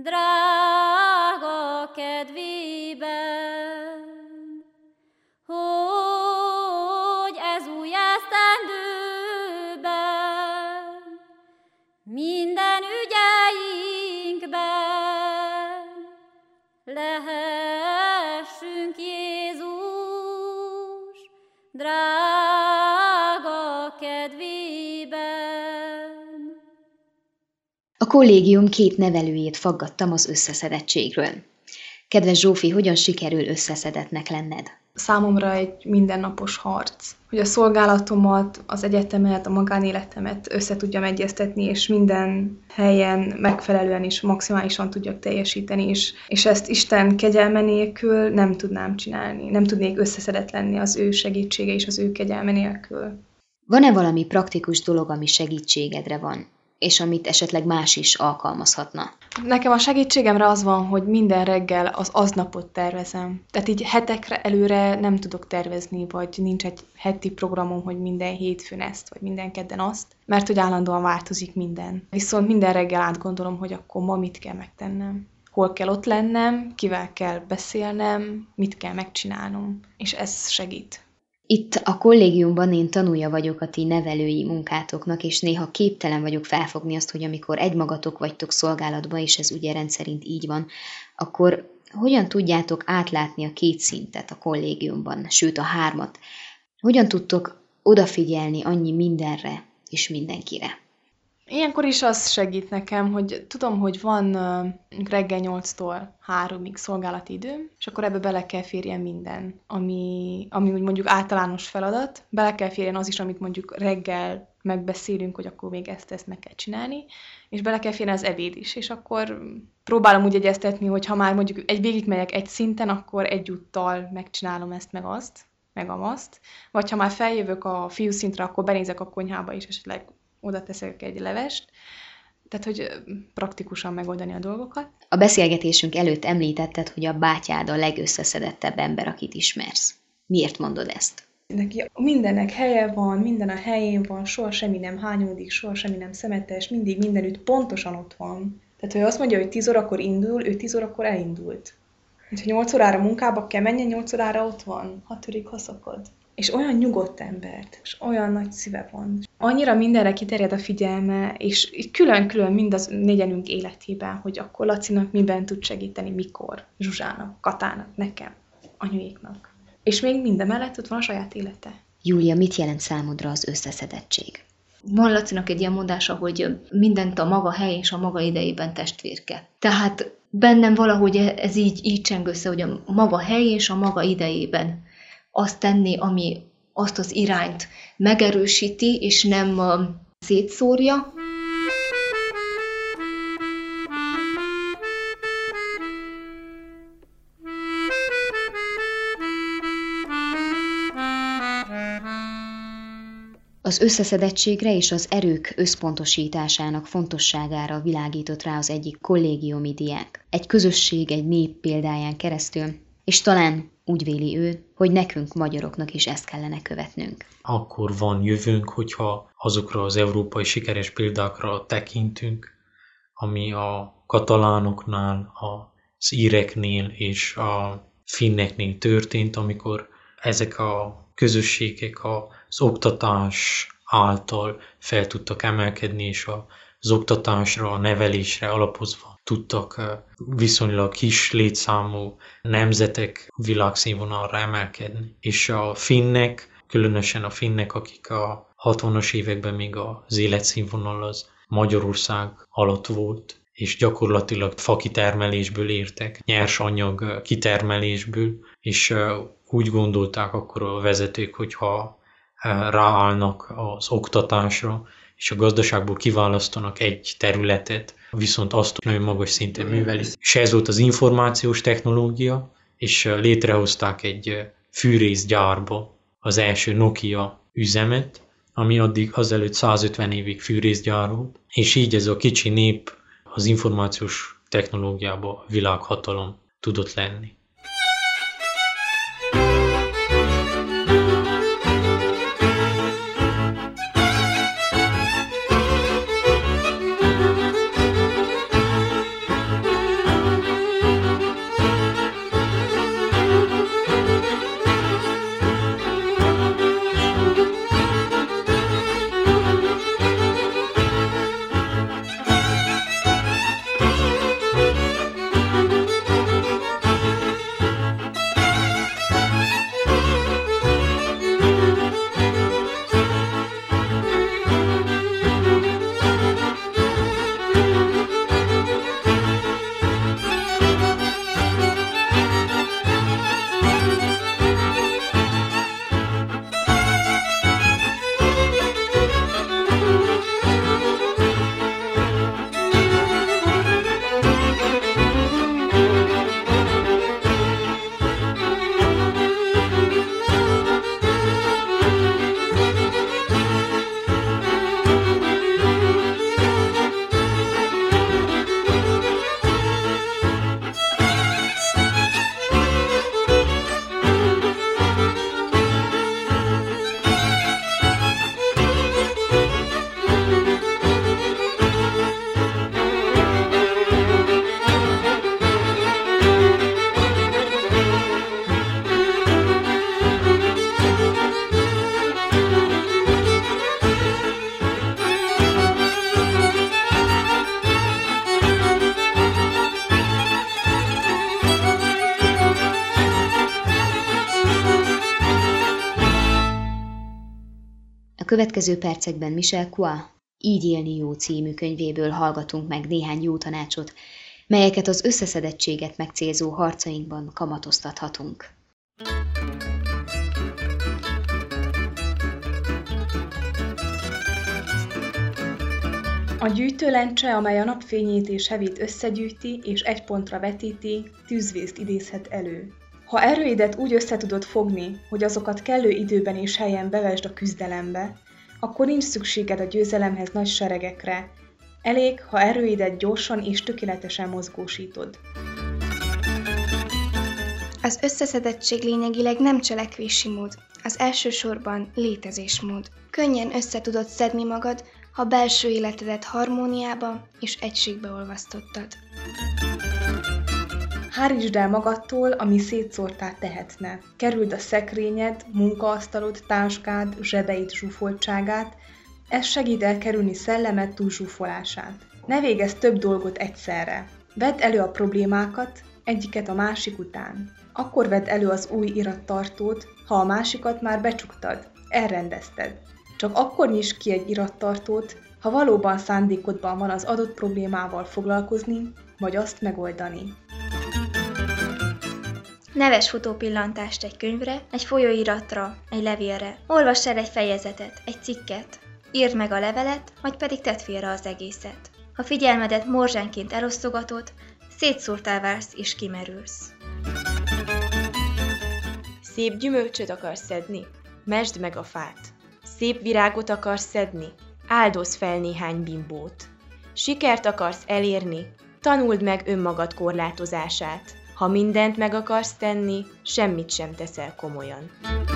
drága kedvében, hogy ez új esztendőben minden ügyeinkben lehessünk Jézus drága kedvében. A kollégium két nevelőjét faggattam az összeszedettségről. Kedves Zsófi, hogyan sikerül összeszedetnek lenned? Számomra egy mindennapos harc, hogy a szolgálatomat, az egyetemet, a magánéletemet össze tudjam egyeztetni, és minden helyen megfelelően és maximálisan tudjak teljesíteni, és, és ezt Isten kegyelme nélkül nem tudnám csinálni. Nem tudnék összeszedett lenni az ő segítsége és az ő kegyelme nélkül. Van-e valami praktikus dolog, ami segítségedre van? és amit esetleg más is alkalmazhatna? Nekem a segítségemre az van, hogy minden reggel az aznapot tervezem. Tehát így hetekre előre nem tudok tervezni, vagy nincs egy heti programom, hogy minden hétfőn ezt, vagy minden kedden azt, mert hogy állandóan változik minden. Viszont minden reggel átgondolom, hogy akkor ma mit kell megtennem. Hol kell ott lennem, kivel kell beszélnem, mit kell megcsinálnom, és ez segít. Itt a kollégiumban én tanulja vagyok a ti nevelői munkátoknak, és néha képtelen vagyok felfogni azt, hogy amikor egymagatok vagytok szolgálatban, és ez ugye rendszerint így van, akkor hogyan tudjátok átlátni a két szintet a kollégiumban, sőt a hármat? Hogyan tudtok odafigyelni annyi mindenre és mindenkire? Ilyenkor is az segít nekem, hogy tudom, hogy van reggel nyolctól háromig szolgálati időm, és akkor ebbe bele kell férjen minden, ami, ami úgy mondjuk általános feladat. Bele kell férjen az is, amit mondjuk reggel megbeszélünk, hogy akkor még ezt, ezt meg kell csinálni, és bele kell férjen az ebéd is, és akkor próbálom úgy egyeztetni, hogy ha már mondjuk egy végigmegyek egy szinten, akkor egyúttal megcsinálom ezt, meg azt, meg azt. Vagy ha már feljövök a fiú szintre, akkor benézek a konyhába is, esetleg oda teszek egy levest, tehát hogy praktikusan megoldani a dolgokat. A beszélgetésünk előtt említetted, hogy a bátyád a legösszeszedettebb ember, akit ismersz. Miért mondod ezt? Neki mindennek helye van, minden a helyén van, soha semmi nem hányódik, soha semmi nem szemetes, mindig mindenütt pontosan ott van. Tehát, hogy azt mondja, hogy tíz órakor indul, ő tíz órakor elindult. Ha nyolc órára munkába kell menjen, nyolc órára ott van, ha törik, ha szakad. És olyan nyugodt embert, és olyan nagy szíve van. Annyira mindenre kiterjed a figyelme, és külön-külön mind az négyenünk életében, hogy akkor Lacinak miben tud segíteni, mikor, Zsuzsának, Katának, nekem, anyuéknak. És még mindemellett ott van a saját élete. Júlia, mit jelent számodra az összeszedettség? Van Lacinak egy ilyen mondása, hogy mindent a maga hely és a maga idejében testvérke. Tehát bennem valahogy ez így, így cseng össze, hogy a maga hely és a maga idejében azt tenni, ami azt az irányt megerősíti, és nem szétszórja. Az összeszedettségre és az erők összpontosításának fontosságára világított rá az egyik kollégiumi diák. Egy közösség, egy nép példáján keresztül, és talán úgy véli ő, hogy nekünk, magyaroknak is ezt kellene követnünk. Akkor van jövőnk, hogyha azokra az európai sikeres példákra tekintünk, ami a katalánoknál, az íreknél és a finneknél történt, amikor ezek a közösségek az oktatás által fel tudtak emelkedni, és az oktatásra, a nevelésre alapozva tudtak viszonylag kis létszámú nemzetek világszínvonalra emelkedni. És a finnek, különösen a finnek, akik a hatvanas években még az életszínvonal az Magyarország alatt volt, és gyakorlatilag fakitermelésből értek, nyersanyag kitermelésből, és úgy gondolták akkor a vezetők, hogyha ráállnak az oktatásra, és a gazdaságból kiválasztanak egy területet, viszont azt nagyon magas szinten művelik. És ez volt az információs technológia, és létrehozták egy fűrészgyárba az első Nokia üzemet, ami addig azelőtt százötven évig fűrészgyár volt, és így ez a kicsi nép az információs technológiában világhatalom tudott lenni. következő percekben Michel Coix Így élni jó című könyvéből hallgatunk meg néhány jó tanácsot, melyeket az összeszedettséget megcélzó harcainkban kamatoztathatunk. A gyűjtőlencse, amely a napfényét és hevét összegyűjti és egy pontra vetíti, tűzvészt idézhet elő. Ha erőidet úgy összetudod fogni, hogy azokat kellő időben és helyen bevesd a küzdelembe, akkor nincs szükséged a győzelemhez nagy seregekre. Elég, ha erőidet gyorsan és tökéletesen mozgósítod. Az összeszedettség lényegileg nem cselekvési mód, az elsősorban létezésmód. Könnyen össze tudod szedni magad, ha belső életedet harmóniába és egységbe olvasztottad. Hárítsd el magadtól, ami szétszórtá tehetne. Kerüld a szekrényed, munkaasztalod, táskád, zsebeid zsúfoltságát, ez segít elkerülni szellemed túlzsúfolását. Ne végezz több dolgot egyszerre. Vedd elő a problémákat, egyiket a másik után. Akkor vedd elő az új irattartót, ha a másikat már becsuktad, elrendezted. Csak akkor nyisd ki egy irattartót, ha valóban szándékodban van az adott problémával foglalkozni, vagy azt megoldani. Ne vess futópillantást egy könyvre, egy folyóiratra, egy levélre. Olvass el egy fejezetet, egy cikket. Írd meg a levelet, vagy pedig tedd félre az egészet. Ha figyelmedet morzsánként elosztogatod, szétszórtá válsz és kimerülsz. Szép gyümölcsöt akarsz szedni? Mesd meg a fát. Szép virágot akarsz szedni? Áldozz fel néhány bimbót. Sikert akarsz elérni? Tanuld meg önmagad korlátozását. Ha mindent meg akarsz tenni, semmit sem teszel komolyan.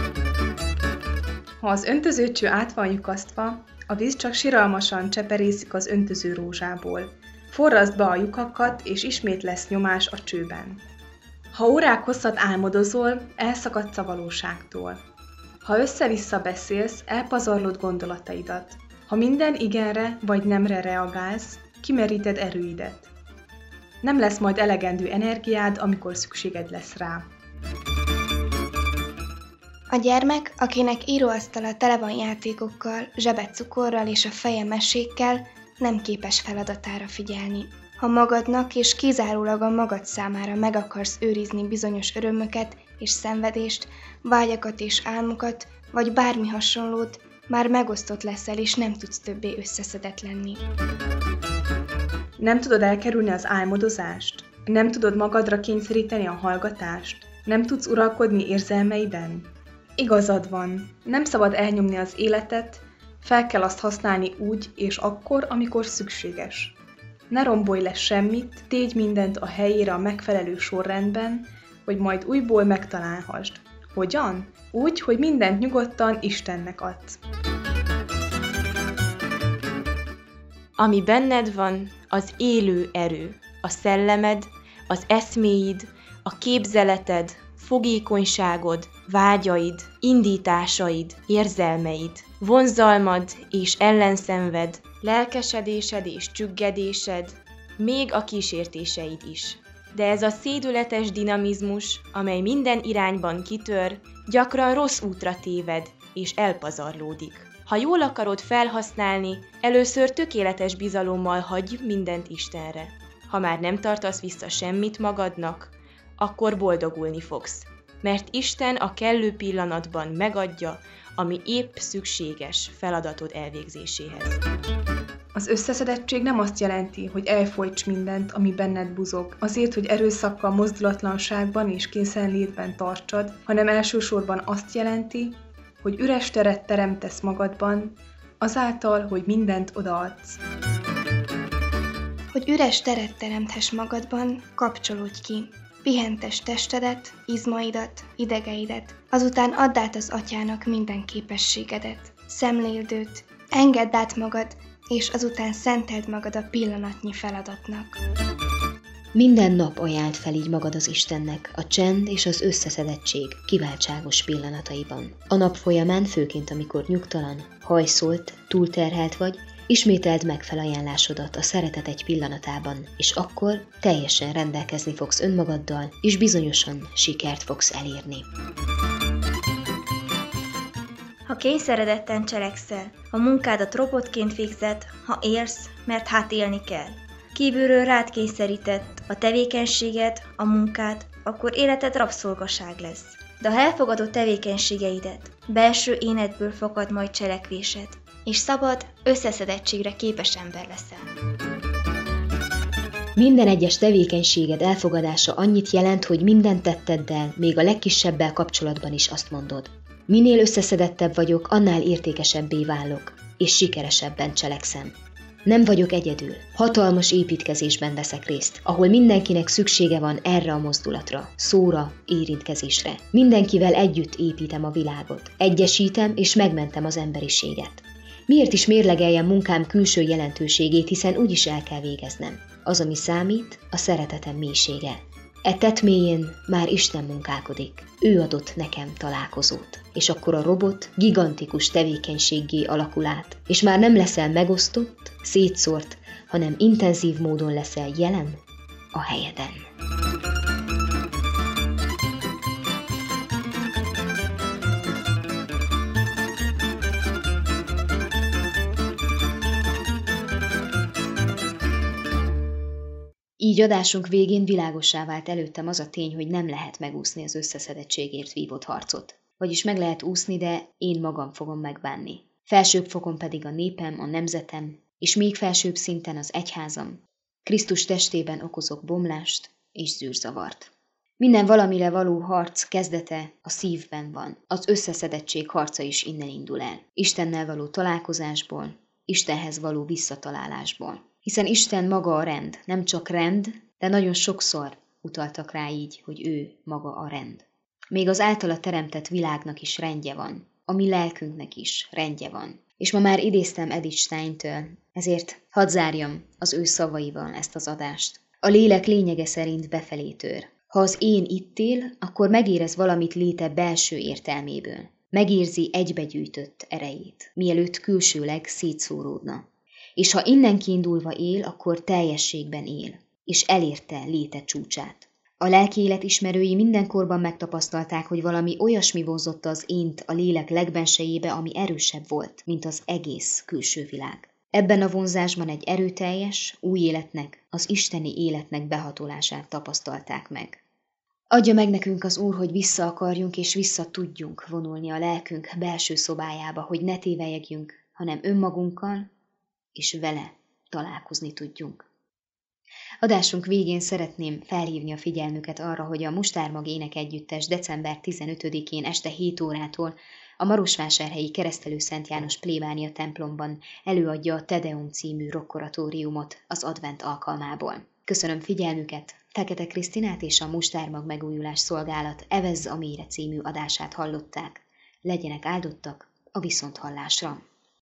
Ha az öntözőcső át van lyukasztva, a víz csak siralmasan cseperészik az öntöző rózsából. Forraszd be a lyukakat, és ismét lesz nyomás a csőben. Ha órák hosszat álmodozol, elszakadsz a valóságtól. Ha össze-vissza beszélsz, elpazarlod gondolataidat. Ha minden igenre vagy nemre reagálsz, kimeríted erőidet. Nem lesz majd elegendő energiád, amikor szükséged lesz rá. A gyermek, akinek íróasztala tele van játékokkal, zsebe cukorral és a feje mesékkel, nem képes feladatára figyelni. Ha magadnak és kizárólag a magad számára meg akarsz őrizni bizonyos örömöket és szenvedést, vágyakat és álmokat, vagy bármi hasonlót, már megosztott leszel és nem tudsz többé összeszedett lenni. Nem tudod elkerülni az álmodozást? Nem tudod magadra kényszeríteni a hallgatást? Nem tudsz uralkodni érzelmeiden? Igazad van, nem szabad elnyomni az életet, fel kell azt használni úgy és akkor, amikor szükséges. Ne rombolj le semmit, tégy mindent a helyére a megfelelő sorrendben, hogy majd újból megtalálhassd. Hogyan? Úgy, hogy mindent nyugodtan Istennek adsz. Ami benned van, az élő erő, a szellemed, az eszméid, a képzeleted, fogékonyságod, vágyaid, indításaid, érzelmeid, vonzalmad és ellenszenved, lelkesedésed és csüggedésed, még a kísértéseid is. De ez a szédületes dinamizmus, amely minden irányban kitör, gyakran rossz útra téved és elpazarlódik. Ha jól akarod felhasználni, először tökéletes bizalommal hagyj mindent Istenre. Ha már nem tartasz vissza semmit magadnak, akkor boldogulni fogsz, mert Isten a kellő pillanatban megadja, ami épp szükséges feladatod elvégzéséhez. Az összeszedettség nem azt jelenti, hogy elfojts mindent, ami benned buzog, azért, hogy erőszakkal mozdulatlanságban és kényszerlétben tartsad, hanem elsősorban azt jelenti, hogy üres teret teremtesz magadban, azáltal, hogy mindent odaadsz. Hogy üres teret teremthess magadban, kapcsolódj ki. Pihentess testedet, izmaidat, idegeidet, azután add át az Atyának minden képességedet. Szemléld őt, engedd át magad, és azután szenteld magad a pillanatnyi feladatnak. Minden nap ajánld fel így magad az Istennek a csend és az összeszedettség kiváltságos pillanataiban. A nap folyamán, főként amikor nyugtalan, hajszolt, túlterhelt vagy, ismételd meg felajánlásodat a szeretet egy pillanatában, és akkor teljesen rendelkezni fogsz önmagaddal, és bizonyosan sikert fogsz elérni. Ha kényszeredetten cselekszel, a munkádat robotként végzed, ha élsz, mert hát élni kell. Kívülről rád kényszerített a tevékenységed, a munkád, akkor életed rabszolgaság lesz. De ha elfogadod tevékenységeidet, belső énedből fakad majd cselekvésed, és szabad, összeszedettségre képes ember leszel. Minden egyes tevékenységed elfogadása annyit jelent, hogy minden tetteddel, még a legkisebbel kapcsolatban is azt mondod. Minél összeszedettebb vagyok, annál értékesebbé válok, és sikeresebben cselekszem. Nem vagyok egyedül. Hatalmas építkezésben veszek részt, ahol mindenkinek szüksége van erre a mozdulatra, szóra, érintkezésre. Mindenkivel együtt építem a világot. Egyesítem és megmentem az emberiséget. Miért is mérlegeljem munkám külső jelentőségét, hiszen úgyis el kell végeznem. Az, ami számít, a szeretetem mélysége. E tett mélyén már Isten munkálkodik. Ő adott nekem találkozót. És akkor a robot gigantikus tevékenységgé alakul át. És már nem leszel megosztott, szétszórt, hanem intenzív módon leszel jelen a helyeden. Így adásunk végén világossá vált előttem az a tény, hogy nem lehet megúszni az összeszedettségért vívott harcot. Vagyis meg lehet úszni, de én magam fogom megbánni. Felsőbb fokon pedig a népem, a nemzetem, és még felsőbb szinten az egyházam. Krisztus testében okozok bomlást és zűrzavart. Minden valamire való harc kezdete a szívben van. Az összeszedettség harca is innen indul el. Istennel való találkozásból, Istenhez való visszatalálásból. Hiszen Isten maga a rend, nem csak rend, de nagyon sokszor utaltak rá így, hogy ő maga a rend. Még az általa teremtett világnak is rendje van, a mi lelkünknek is rendje van. És ma már idéztem Edith Steintől, ezért hadd zárjam az ő szavaival ezt az adást. A lélek lényege szerint befelé tör. Ha az én itt él, akkor megérez valamit léte belső értelméből. Megérzi egybegyűjtött erejét, mielőtt külsőleg szétszóródna. És ha innen kiindulva él, akkor teljességben él, és elérte léte csúcsát. A lelki élet ismerői mindenkorban megtapasztalták, hogy valami olyasmi vonzotta az ént a lélek legbensejébe, ami erősebb volt, mint az egész külső világ. Ebben a vonzásban egy erőteljes, új életnek, az isteni életnek behatolását tapasztalták meg. Adja meg nekünk az Úr, hogy vissza akarjunk és vissza tudjunk vonulni a lelkünk belső szobájába, hogy ne tévejegjünk, hanem önmagunkkal és vele találkozni tudjunk. Adásunk végén szeretném felhívni a figyelmüket arra, hogy a Mustármag Énekegyüttes december tizenötödikén este hét órától a Marosvásárhelyi Keresztelő Szent János plébánia templomban előadja a Te Deum című rockoratóriumot az advent alkalmából. Köszönöm figyelmüket, Fekete Krisztinát és a Mustármag Megújulás Szolgálat Evezz a Mére című adását hallották. Legyenek áldottak a viszonthallásra!